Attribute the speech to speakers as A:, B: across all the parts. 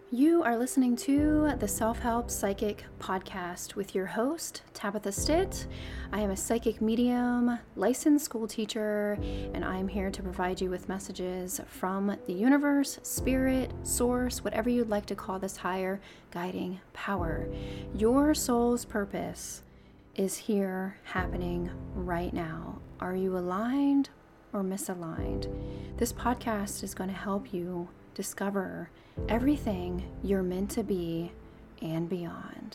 A: You are listening to the Self-Help Psychic Podcast with your host, Tabitha Stitt. I am a psychic medium, licensed school teacher, and I am here to provide you with messages from the universe, spirit, source, whatever you'd like to call this higher guiding power. Your soul's purpose is here happening right now. Are you aligned or misaligned? This podcast is going to help you discover everything you're meant to be and beyond.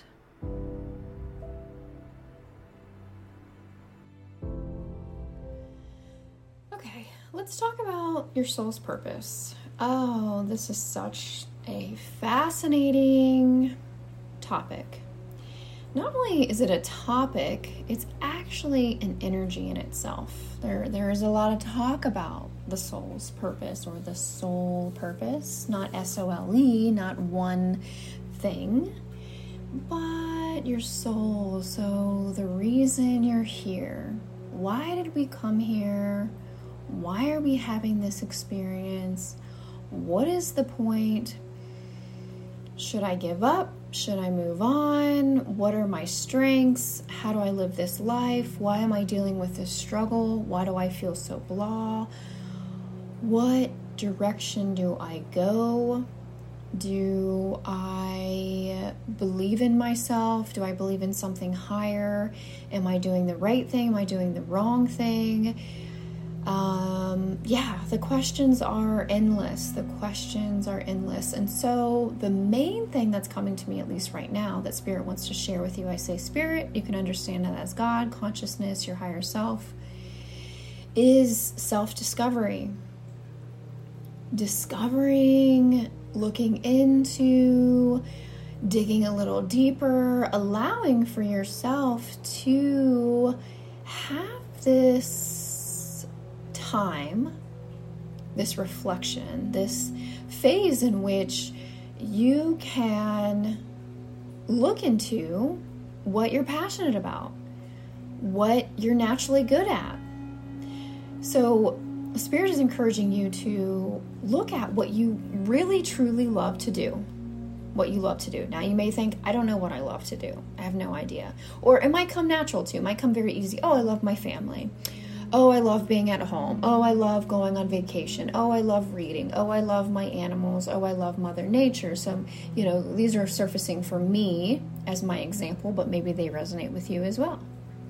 A: Okay, let's talk about your soul's purpose. Oh, this is such a fascinating topic. Not only is it a topic, it's actually an energy in itself. There is a lot of talk about the soul's purpose or the soul purpose, not S-O-L-E, not one thing, but your soul. So the reason you're here, why did we come here? Why are we having this experience? What is the point? Should I give up? Should I move on? What are my strengths? How do I live this life? Why am I dealing with this struggle? Why do I feel so blah? What direction do I go? Do I believe in myself? Do I believe in something higher? Am I doing the right thing? Am I doing the wrong thing? The questions are endless. And so the main thing that's coming to me, at least right now, that Spirit wants to share with you, I say Spirit, you can understand that as God, consciousness, your higher self, is self-discovery. Discovering, looking into, digging a little deeper, allowing for yourself to have this time, this reflection, this phase in which you can look into what you're passionate about, what you're naturally good at. So Spirit is encouraging you to look at what you really truly love to do. What you love to do. Now you may think, I don't know what I love to do. I have no idea. Or it might come natural to you. It might come very easy. Oh, I love my family. Oh, I love being at home. Oh, I love going on vacation. Oh, I love reading. Oh, I love my animals. Oh, I love Mother Nature. So, these are surfacing for me as my example, but maybe they resonate with you as well.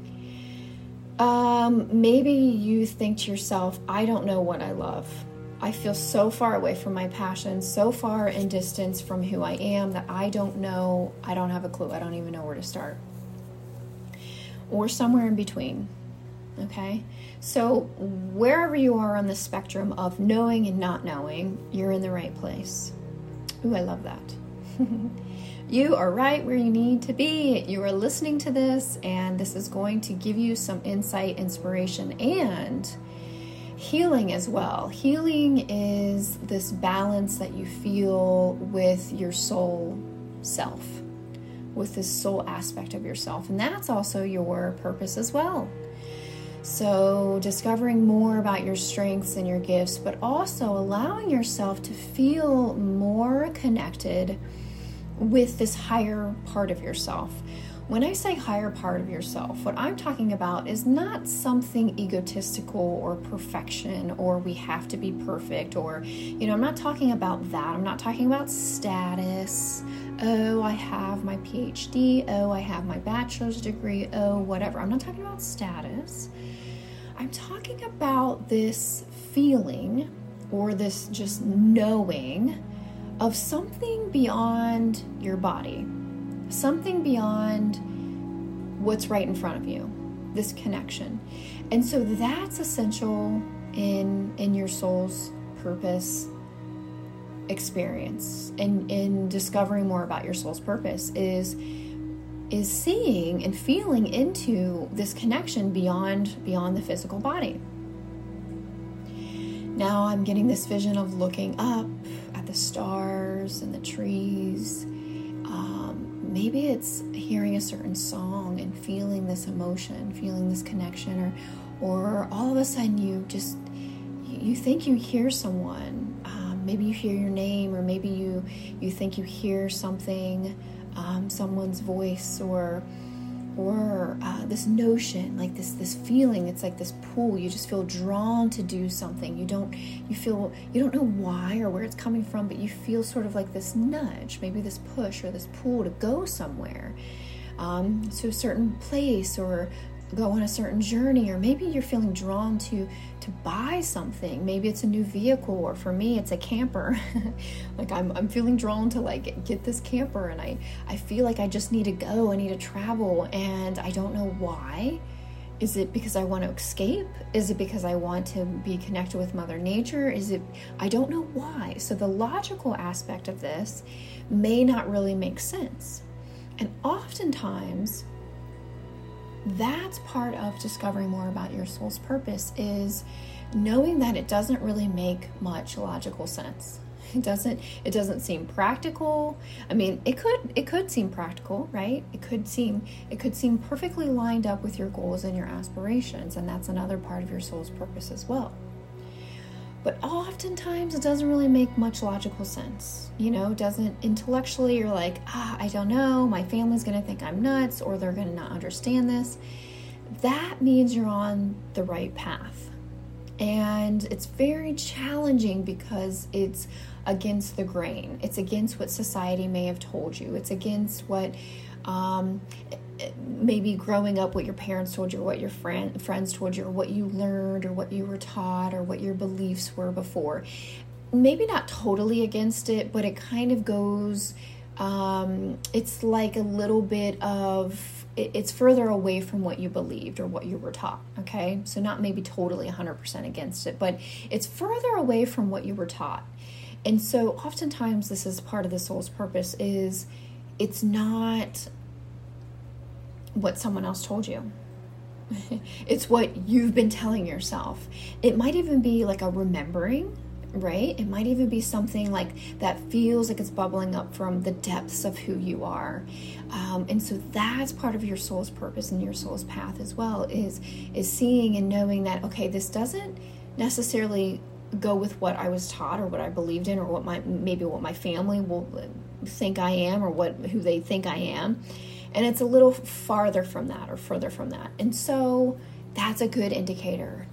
A: Maybe you think to yourself, I don't know what I love. I feel so far away from my passion, so far in distance from who I am that I don't know, I don't have a clue. I don't even know where to start. Or somewhere in between. Okay? So wherever you are on the spectrum of knowing and not knowing, you're in the right place. Ooh, I love that. You are right where you need to be. You are listening to this, and this is going to give you some insight, inspiration, and healing as well. Healing is this balance that you feel with your soul self, with this soul aspect of yourself, and that's also your purpose as well. So discovering more about your strengths and your gifts, but also allowing yourself to feel more connected with this higher part of yourself. When I say higher part of yourself, what I'm talking about is not something egotistical or perfection or we have to be perfect or, I'm not talking about that. I'm not talking about status. Oh, I have my PhD. Oh, I have my bachelor's degree. Oh, whatever. I'm not talking about status. I'm talking about this feeling or this just knowing of something beyond your body, something beyond what's right in front of you, this connection. And so that's essential in your soul's purpose experience, and in discovering more about your soul's purpose is seeing and feeling into this connection beyond the physical body. Now I'm getting this vision of looking up at the stars and the trees. Maybe it's hearing a certain song and feeling this emotion, feeling this connection, or all of a sudden you think you hear someone Maybe you hear your name, or maybe you think you hear something, someone's voice, or this notion, like this feeling. It's like this pull. You just feel drawn to do something. You don't know why or where it's coming from, but you feel sort of like this nudge, maybe this push or this pull to go somewhere, to a certain place, or go on a certain journey. Or maybe you're feeling drawn to buy something. Maybe it's a new vehicle, or for me it's a camper. Like I'm feeling drawn to like get this camper, and I feel like I just need to go, I need to travel, and I don't know why. Is it because I want to escape? Is it because I want to be connected with Mother Nature? I don't know why. So the logical aspect of this may not really make sense. And oftentimes, that's part of discovering more about your soul's purpose, is knowing that it doesn't really make much logical sense. It doesn't seem practical. I mean, it could seem practical, right? It could seem perfectly lined up with your goals and your aspirations, and that's another part of your soul's purpose as well. But oftentimes it doesn't really make much logical sense. It doesn't intellectually. You're like, I don't know, my family's going to think I'm nuts, or they're going to not understand this. That means you're on the right path. And it's very challenging because it's against the grain. It's against what society may have told you. It's against what maybe growing up, what your parents told you, or what your friends told you, or what you learned, or what you were taught, or what your beliefs were before. Maybe not totally against it, but it kind of goes, it's like a little bit of, it's further away from what you believed or what you were taught, okay? So not maybe totally 100% against it, but it's further away from what you were taught. And so oftentimes this is part of the soul's purpose, is it's not what someone else told you. It's what you've been telling yourself. It might even be like a remembering, right? It might even be something like that feels like it's bubbling up from the depths of who you are. And so that's part of your soul's purpose and your soul's path as well, is seeing and knowing that, okay, this doesn't necessarily go with what I was taught or what I believed in, or what my family will think I am, or who they think I am. And it's a little farther from that, or further from that. And so that's a good indicator.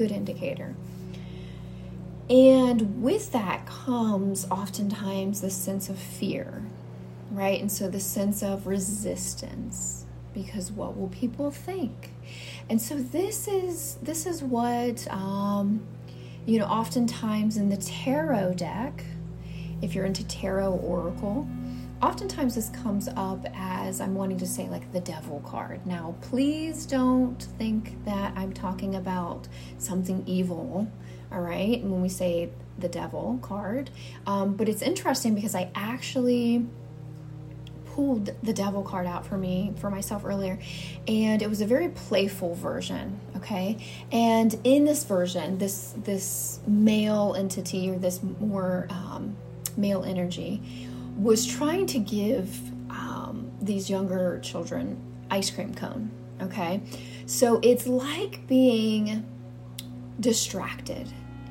A: And with that comes oftentimes this sense of fear, right? And so the sense of resistance, because what will people think? And so this is what, oftentimes in the tarot deck, if you're into tarot oracle, oftentimes this comes up as, I'm wanting to say, like the devil card. Now, please don't think that I'm talking about something evil, all right, when we say the devil card. But it's interesting because I actually pulled the devil card out for myself earlier, and it was a very playful version, okay? And in this version, this male entity, or this more male energy, was trying to give these younger children ice cream cone, okay? So it's like being distracted.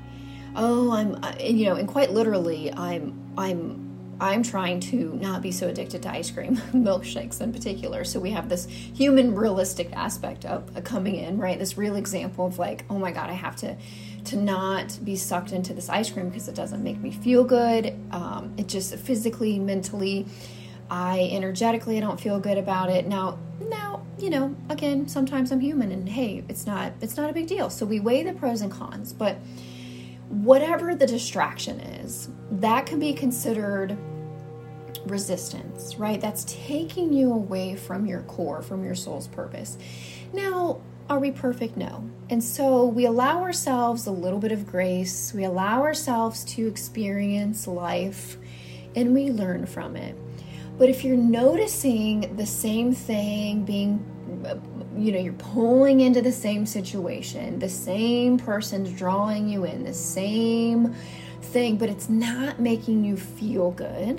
A: And quite literally, I'm trying to not be so addicted to ice cream, milkshakes in particular. So we have this human realistic aspect of coming in, right? This real example of like, oh my God, I have to not be sucked into this ice cream because it doesn't make me feel good. It just physically, mentally, energetically, I don't feel good about it. Now, again, sometimes I'm human, and hey, it's not a big deal. So we weigh the pros and cons, but whatever the distraction is, that can be considered resistance, right? That's taking you away from your core, from your soul's purpose. Now, are we perfect? No. And so we allow ourselves a little bit of grace. We allow ourselves to experience life, and we learn from it. But if you're noticing the same thing being, you're pulling into the same situation, the same person's drawing you in, the same thing, but it's not making you feel good,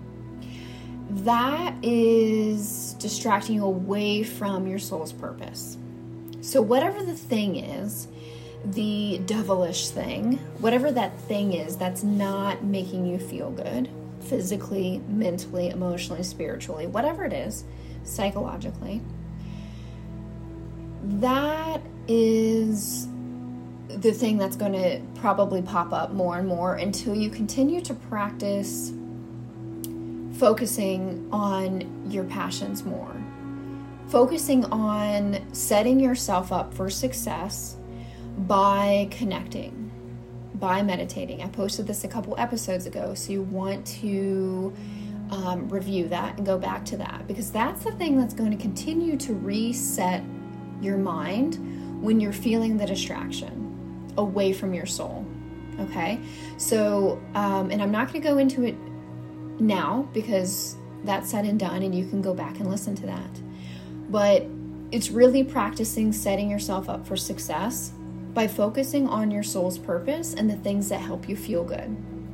A: that is distracting you away from your soul's purpose. So whatever the thing is the devilish thing, whatever that thing is that's not making you feel good, physically, mentally, emotionally, spiritually, whatever it is, psychologically, that is the thing that's going to probably pop up more and more until you continue to practice focusing on your passions more. Focusing on setting yourself up for success by connecting, by meditating. I posted this a couple episodes ago, so you want to review that and go back to that, because that's the thing that's going to continue to reset your mind when you're feeling the distraction away from your soul. Okay? So, and I'm not going to go into it now because that's said and done and you can go back and listen to that. But it's really practicing setting yourself up for success by focusing on your soul's purpose and the things that help you feel good.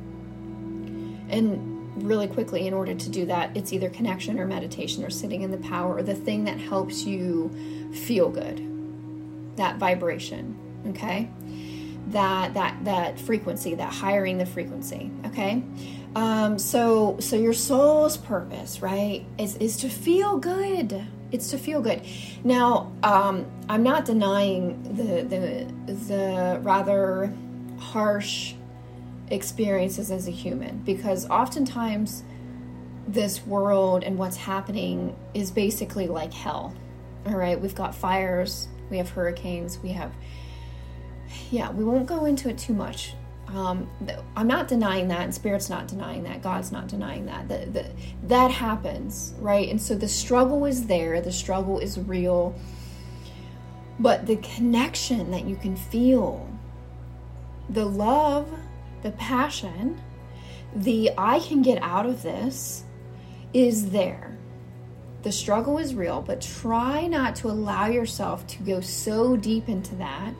A: And really quickly, in order to do that, it's either connection or meditation or sitting in the power or the thing that helps you feel good. That vibration, okay? That frequency, that hiring the frequency, okay? So your soul's purpose, right, is to feel good. It's to feel good. Now, I'm not denying the rather harsh experiences as a human, because oftentimes this world and what's happening is basically like hell. All right, we've got fires, we have hurricanes, we won't go into it too much. I'm not denying that, and Spirit's not denying that, God's not denying that. That happens, right? And so the struggle is there, the struggle is real, but the connection that you can feel, the love, the passion, the I can get out of this is there. The struggle is real, but try not to allow yourself to go so deep into that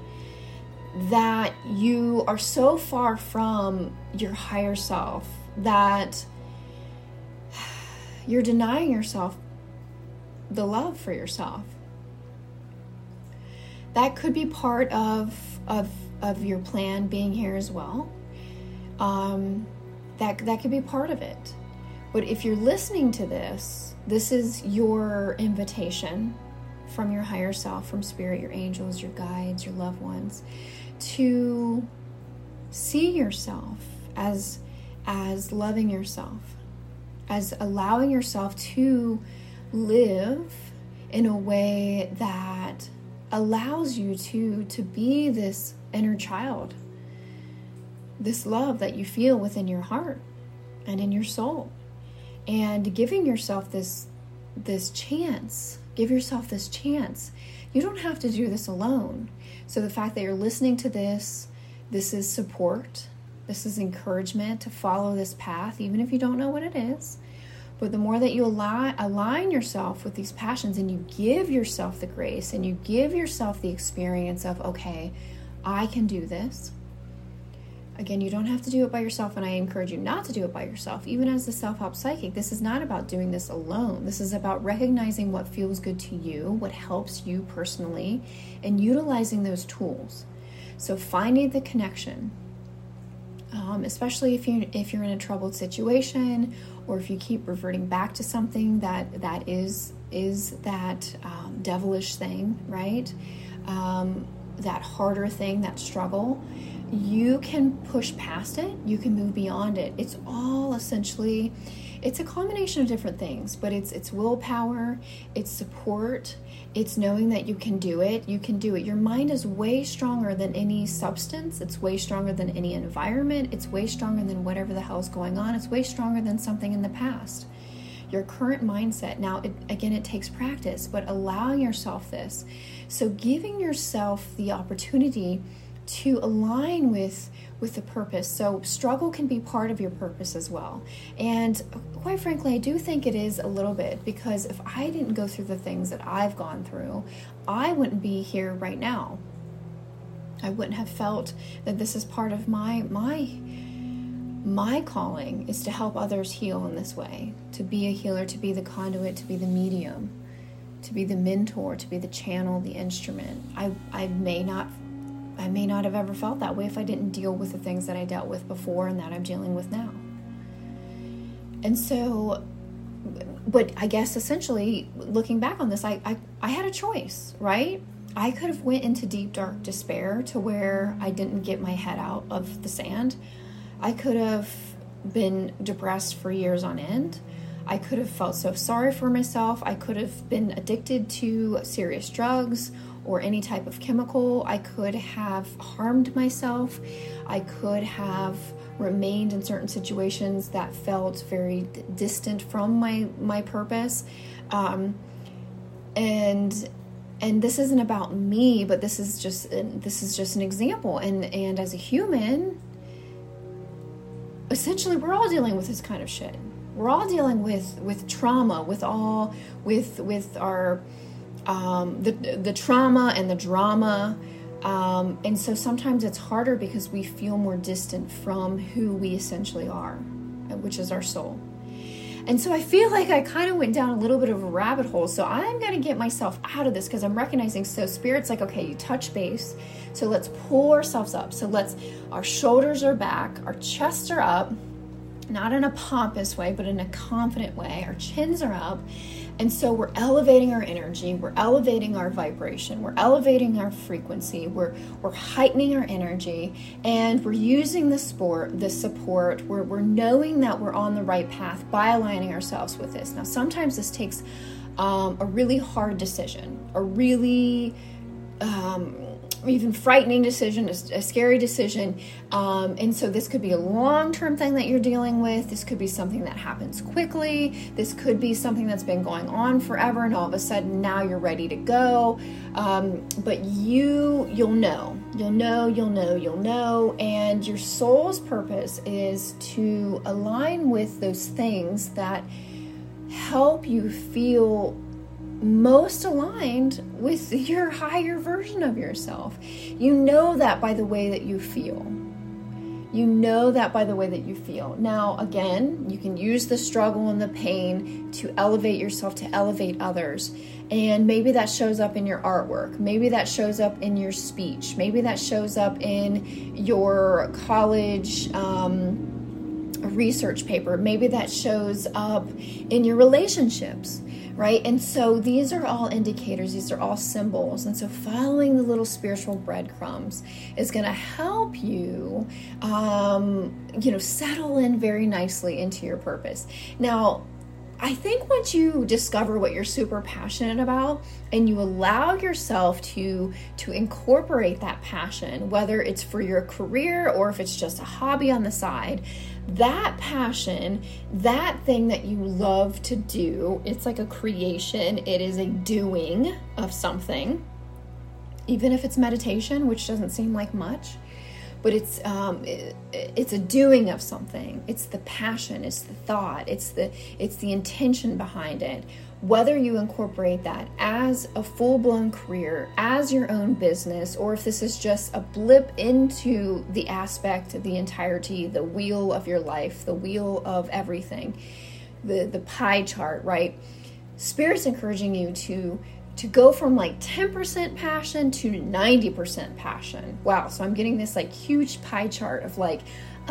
A: you are so far from your higher self that you're denying yourself the love for yourself. That could be part of your plan being here as well. That could be part of it. But if you're listening to this is your invitation from your higher self, from Spirit, your angels, your guides, your loved ones, to see yourself as loving yourself, as allowing yourself to live in a way that allows you to be this inner child, this love that you feel within your heart and in your soul, and giving yourself this chance. Give yourself this chance. You don't have to do this alone. So the fact that you're listening to this is support. This is encouragement to follow this path, even if you don't know what it is. But the more that you align yourself with these passions, and you give yourself the grace and you give yourself the experience of, okay, I can do this. Again, you don't have to do it by yourself, and I encourage you not to do it by yourself. Even as a self-help psychic, this is not about doing this alone. This is about recognizing what feels good to you, what helps you personally, and utilizing those tools. So finding the connection, especially if you're in a troubled situation, or if you keep reverting back to something that is that devilish thing, right? That harder thing, that struggle. You can push past it. You can move beyond it. It's all essentially, it's a combination of different things, but it's willpower, it's support, it's knowing that you can do it. You can do it. Your mind is way stronger than any substance. It's way stronger than any environment. It's way stronger than whatever the hell's going on. It's way stronger than something in the past. Your current mindset. Now, it takes practice, but allowing yourself this. So giving yourself the opportunity to align with the purpose. So struggle can be part of your purpose as well. And quite frankly, I do think it is a little bit, because if I didn't go through the things that I've gone through, I wouldn't be here right now. I wouldn't have felt that this is part of my calling, is to help others heal in this way, to be a healer, to be the conduit, to be the medium, to be the mentor, to be the channel, the instrument. I may not I may not have ever felt that way if I didn't deal with the things that I dealt with before and that I'm dealing with now. And so, but I guess essentially looking back on this, I had a choice, right? I could have went into deep, dark despair to where I didn't get my head out of the sand. I could have been depressed for years on end. I could have felt so sorry for myself. I could have been addicted to serious drugs or any type of chemical. I could have harmed myself. I could have remained in certain situations that felt very distant from my purpose. And this isn't about me, but this is just an example. And as a human, essentially, we're all dealing with this kind of shit. We're all dealing with trauma, with our the trauma and the drama. And so sometimes it's harder because we feel more distant from who we essentially are, which is our soul. And so I feel like I kind of went down a little bit of a rabbit hole. So I'm going to get myself out of this because I'm recognizing, so Spirit's like, okay, you touch base. So let's pull ourselves up. So our shoulders are back, our chests are up, not in a pompous way, but in a confident way. Our chins are up. And so we're elevating our energy, we're elevating our vibration, we're elevating our frequency, we're heightening our energy, and we're using the support, we're knowing that we're on the right path by aligning ourselves with this. Now, sometimes this takes a really hard decision, a really even frightening decision, a scary decision. And so this could be a long-term thing that you're dealing with. This could be something that happens quickly. This could be something that's been going on forever, and all of a sudden now you're ready to go. But you'll know, and your soul's purpose is to align with those things that help you feel most aligned with your higher version of yourself. You know that by the way that you feel. Now, again, you can use the struggle and the pain to elevate yourself, to elevate others. And maybe that shows up in your artwork. Maybe that shows up in your speech. Maybe that shows up in your college research paper. Maybe that shows up in your relationships. Right? And so these are all indicators, these are all symbols. And so following the little spiritual breadcrumbs is going to help you, settle in very nicely into your purpose. Now, I think once you discover what you're super passionate about and you allow yourself to incorporate that passion, whether it's for your career or if it's just a hobby on the side, that passion, that thing that you love to do, it's like a creation. It is a doing of something, even if it's meditation, which doesn't seem like much. But it's a doing of something. It's the passion, it's the thought, it's the intention behind it. Whether you incorporate that as a full-blown career, as your own business, or if this is just a blip into the aspect of the entirety, the wheel of your life, the wheel of everything, the pie chart, right? Spirit's encouraging you to go from like 10% passion to 90% passion. Wow. So I'm getting this like huge pie chart of like,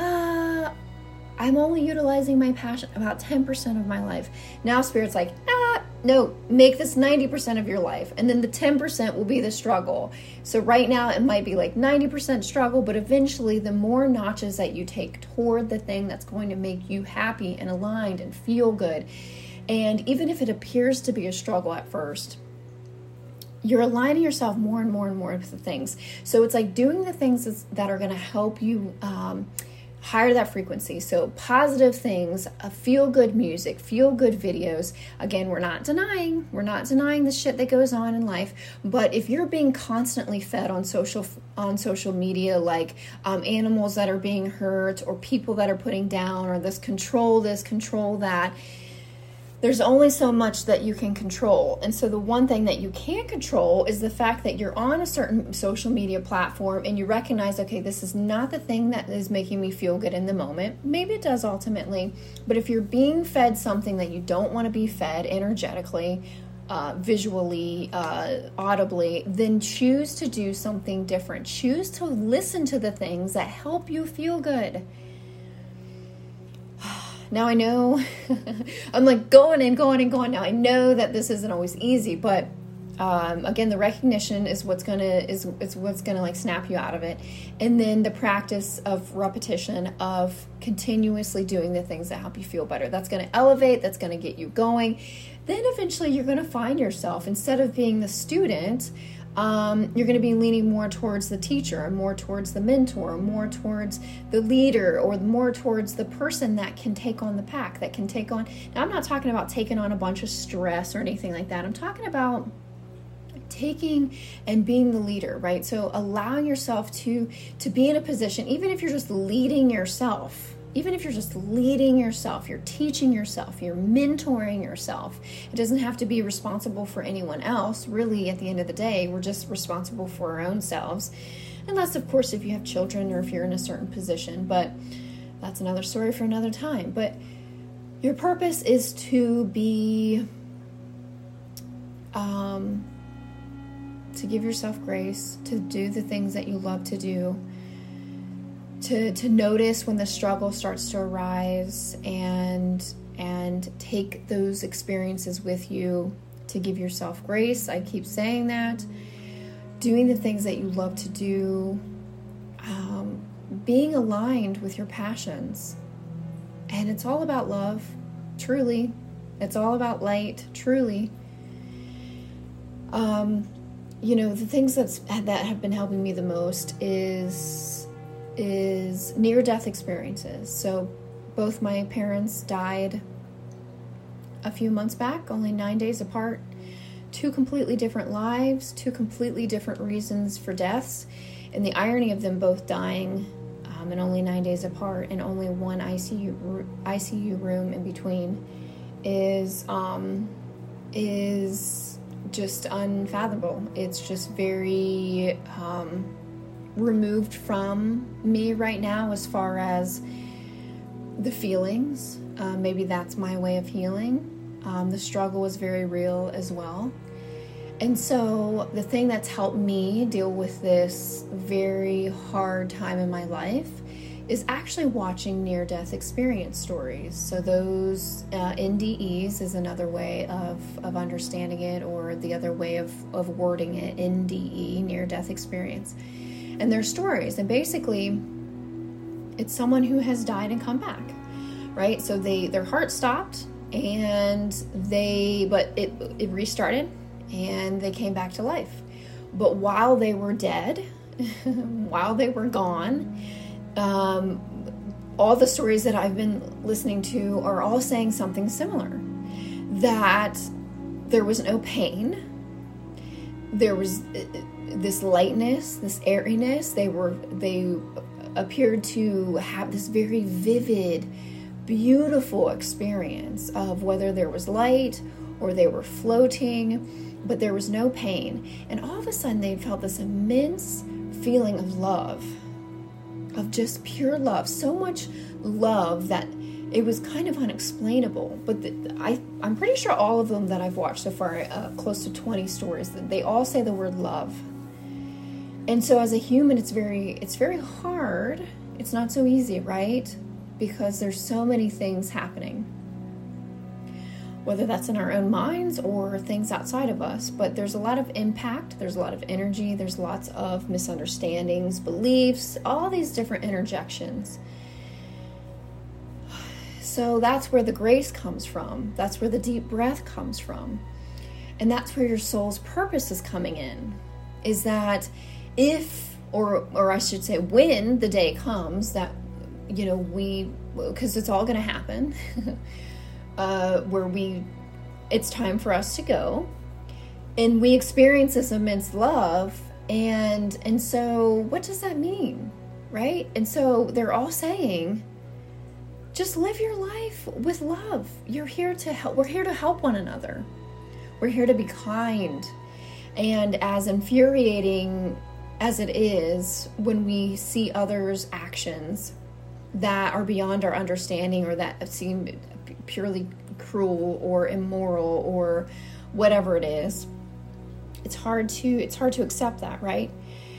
A: I'm only utilizing my passion about 10% of my life. Now Spirit's like, no, make this 90% of your life. And then the 10% will be the struggle. So right now it might be like 90% struggle, but eventually the more notches that you take toward the thing that's going to make you happy and aligned and feel good. And even if it appears to be a struggle at first, you're aligning yourself more and more and more with the things. So it's like doing the things that are going to help you higher that frequency. So positive things, feel-good music, feel-good videos. Again, we're not denying the shit that goes on in life. But if you're being constantly fed on social media, like animals that are being hurt or people that are putting down or this, control that, there's only so much that you can control. And so the one thing that you can't control is the fact that you're on a certain social media platform and you recognize, okay, this is not the thing that is making me feel good in the moment. Maybe it does ultimately, but if you're being fed something that you don't want to be fed energetically, visually, audibly, then choose to do something different. Choose to listen to the things that help you feel good. Now I know I'm like going and going and going. Now I know that this isn't always easy, but again, the recognition is what's gonna like snap you out of it, and then the practice of repetition of continuously doing the things that help you feel better. That's gonna elevate. That's gonna get you going. Then eventually you're gonna find yourself, instead of being the student, you're going to be leaning more towards the teacher, more towards the mentor, more towards the leader, or more towards the person that can take on the pack, that can take on. Now, I'm not talking about taking on a bunch of stress or anything like that. I'm talking about taking and being the leader, right? So allowing yourself to be in a position, even if you're just leading yourself. Even if you're just leading yourself, you're teaching yourself, you're mentoring yourself. It doesn't have to be responsible for anyone else. Really, at the end of the day, we're just responsible for our own selves. Unless, of course, if you have children or if you're in a certain position. But that's another story for another time. But your purpose is to be, to give yourself grace, to do the things that you love to do. To notice when the struggle starts to arise and take those experiences with you, to give yourself grace. I keep saying that. Doing the things that you love to do, being aligned with your passions. And it's all about love, truly. It's all about light, truly. The things that have been helping me the most is near-death experiences. So both my parents died a few months back, only 9 days apart. Two completely different lives, two completely different reasons for deaths, and the irony of them both dying and only 9 days apart, and only one ICU room in between is just unfathomable. It's just very removed from me right now as far as the feelings. Maybe that's my way of healing. The struggle was very real as well. And so the thing that's helped me deal with this very hard time in my life is actually watching near-death experience stories. So those NDEs is another way of understanding it, or the other way of wording it, NDE, near-death experience. And their stories, and basically it's someone who has died and come back, right? So their heart stopped, but it restarted, and they came back to life. But while they were dead, while they were gone, all the stories that I've been listening to are all saying something similar, that there was no pain, there was this lightness, this airiness. They appeared to have this very vivid, beautiful experience of whether there was light or they were floating, but there was no pain. And all of a sudden they felt this immense feeling of love, of just pure love, so much love that it was kind of unexplainable. But I'm pretty sure all of them that I've watched so far, close to 20 stories, they all say the word love. And so as a human, it's very hard. It's not so easy, right? Because there's so many things happening, whether that's in our own minds or things outside of us. But there's a lot of impact, there's a lot of energy, there's lots of misunderstandings, beliefs, all these different interjections. So that's where the grace comes from. That's where the deep breath comes from. And that's where your soul's purpose is coming in. Is that if, or I should say when the day comes that, because it's all going to happen, it's time for us to go, and we experience this immense love, and so what does that mean, right? And so they're all saying, just live your life with love. You're here to help. We're here to help one another. We're here to be kind. And as infuriating as it is when we see others' actions that are beyond our understanding, or that seem purely cruel or immoral, or whatever it is. It's hard to accept that, right?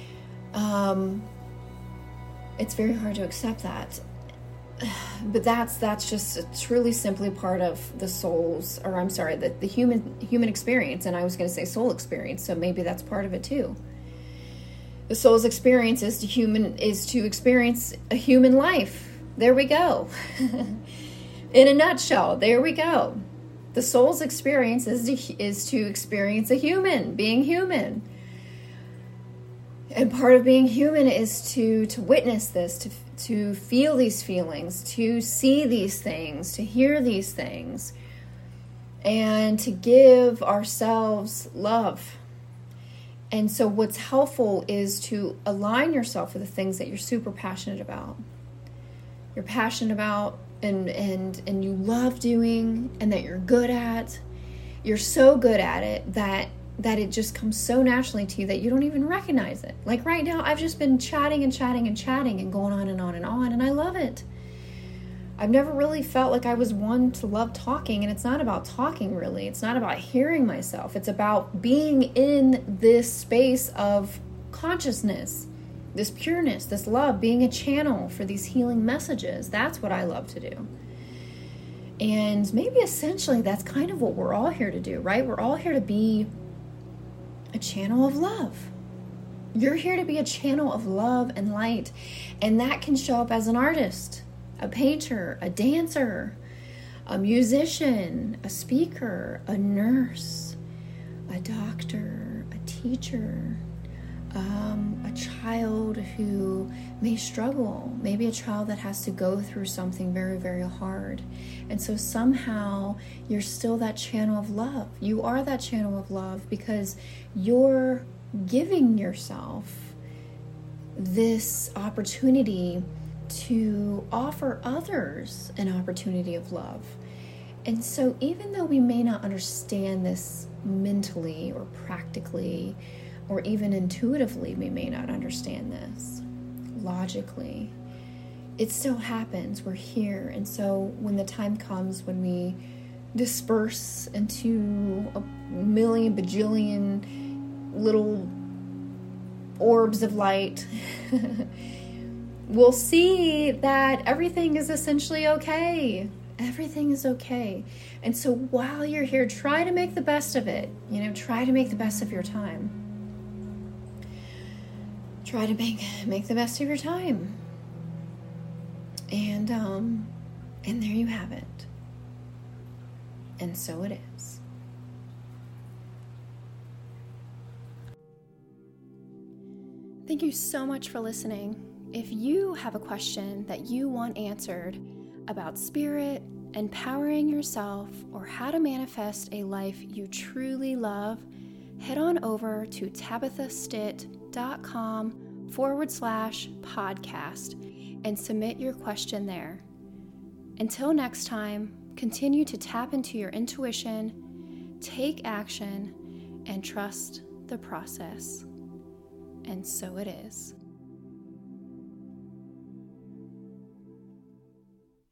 A: It's very hard to accept that. But that's just truly simply part of the soul's, or I'm sorry, the human experience. And I was going to say soul experience, so maybe that's part of it too. The soul's experience is to experience a human life. There we go. In a nutshell, there we go. The soul's experience is to experience a human, being human. And part of being human is to witness this, to feel these feelings, to see these things, to hear these things, and to give ourselves love. And so what's helpful is to align yourself with the things that you're super passionate about. You're passionate about and you love doing, and that you're good at. You're so good at it that it just comes so naturally to you that you don't even recognize it. Like right now, I've just been chatting and going on and on and on, and I love it. I've never really felt like I was one to love talking, and it's not about talking really. It's not about hearing myself. It's about being in this space of consciousness, this pureness, this love, being a channel for these healing messages. That's what I love to do. And maybe essentially that's kind of what we're all here to do, right? We're all here to be a channel of love. You're here to be a channel of love and light. And that can show up as an artist, a painter, a dancer, a musician, a speaker, a nurse, a doctor, a teacher, a child who may struggle, maybe a child that has to go through something very, very hard. And so somehow you're still that channel of love. You are that channel of love because you're giving yourself this opportunity to offer others an opportunity of love. And so even though we may not understand this mentally or practically, or even intuitively, we may not understand this logically, it still happens. We're here. And so when the time comes when we disperse into a million bajillion little orbs of light, we'll see that everything is essentially okay. Everything is okay. And so while you're here, try to make the best of it. Try to make the best of your time. Try to make the best of your time. And there you have it. And so it is. Thank you so much for listening. If you have a question that you want answered about spirit, empowering yourself, or how to manifest a life you truly love, head on over to tabithastitt.com/podcast and submit your question there. Until next time, continue to tap into your intuition, take action, and trust the process. And so it is.